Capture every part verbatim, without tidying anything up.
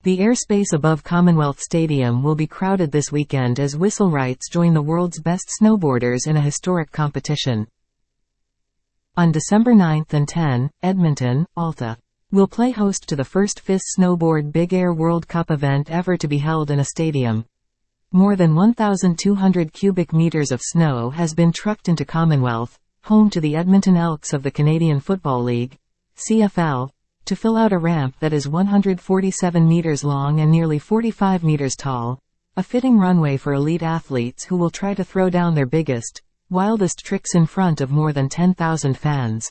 The airspace above Commonwealth Stadium will be crowded this weekend as Whistlerites join the world's best snowboarders in a historic competition. On December ninth and tenth, Edmonton, Alta, will play host to the first F I S Snowboard Big Air World Cup event ever to be held in a stadium. More than one thousand two hundred cubic meters of snow has been trucked into Commonwealth, home to the Edmonton Elks of the Canadian Football League, C F L, to fill out a ramp that is one hundred forty-seven meters long and nearly forty-five meters tall, a fitting runway for elite athletes who will try to throw down their biggest, wildest tricks in front of more than ten thousand fans.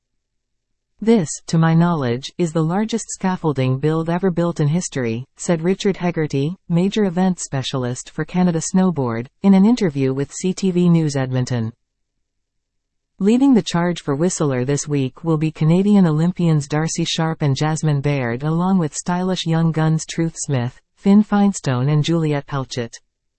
This, to my knowledge, is the largest scaffolding build ever built in history, said Richard Hegarty, major event specialist for Canada Snowboard, in an interview with C T V News Edmonton. Leading the charge for Whistler this week will be Canadian Olympians Darcy Sharp and Jasmine Baird, along with stylish young guns Truth Smith, Finn Finestone and Juliette Pelchat.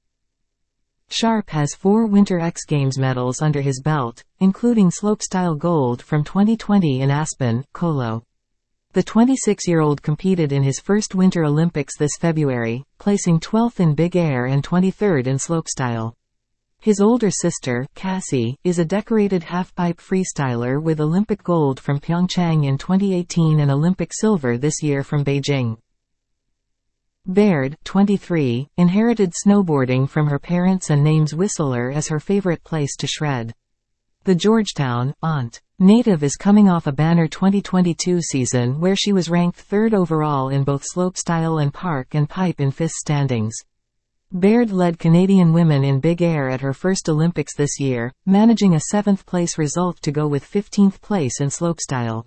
Sharp has four Winter X Games medals under his belt, including slopestyle gold from twenty twenty in Aspen, Colo. The twenty-six-year-old competed in his first Winter Olympics this February, placing twelfth in Big Air and twenty-third in slopestyle. His older sister, Cassie, is a decorated halfpipe freestyler with Olympic gold from Pyeongchang in twenty eighteen and Olympic silver this year from Beijing. Baird, twenty-three, inherited snowboarding from her parents and names Whistler as her favorite place to shred. The Georgetown, Ont. native is coming off a banner twenty twenty-two season where she was ranked third overall in both slopestyle and park and pipe in F I S standings. Baird led Canadian women in Big Air at her first Olympics this year, managing a seventh place result to go with fifteenth place in slopestyle.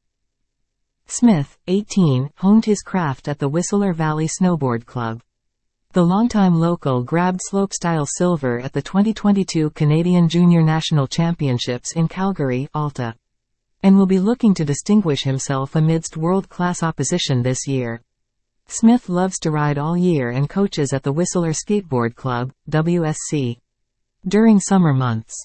Smith, eighteen, honed his craft at the Whistler Valley Snowboard Club. The longtime local grabbed slopestyle silver at the twenty twenty-two Canadian Junior National Championships in Calgary, Alta, and will be looking to distinguish himself amidst world-class opposition this year. Smith loves to ride all year and coaches at the Whistler Skateboard Club, W S C, during summer months.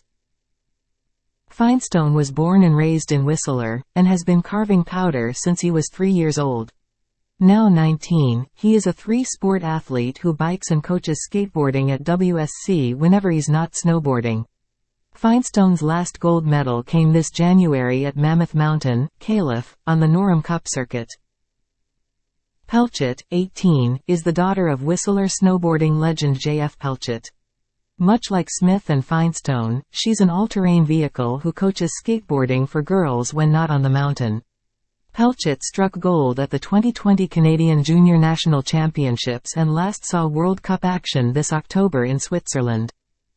Finestone was born and raised in Whistler, and has been carving powder since he was three years old. Now nineteen, he is a three-sport athlete who bikes and coaches skateboarding at W S C whenever he's not snowboarding. Finestone's last gold medal came this January at Mammoth Mountain, Calif, on the Norham Cup circuit. Pelchat, eighteen, is the daughter of Whistler snowboarding legend J F Pelchat. Much like Smith and Finestone, she's an all-terrain vehicle who coaches skateboarding for girls when not on the mountain. Pelchat struck gold at the twenty twenty Canadian Junior National Championships and last saw World Cup action this October in Switzerland.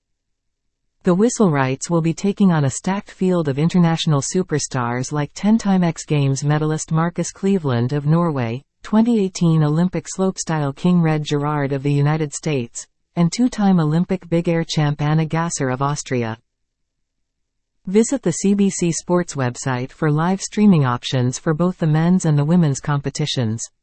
The Whistlerites will be taking on a stacked field of international superstars like ten-time X Games medalist Marcus Cleveland of Norway, twenty eighteen Olympic slopestyle king Red Gerard of the United States, and two-time Olympic Big Air champ Anna Gasser of Austria. Visit the C B C Sports website for live streaming options for both the men's and the women's competitions.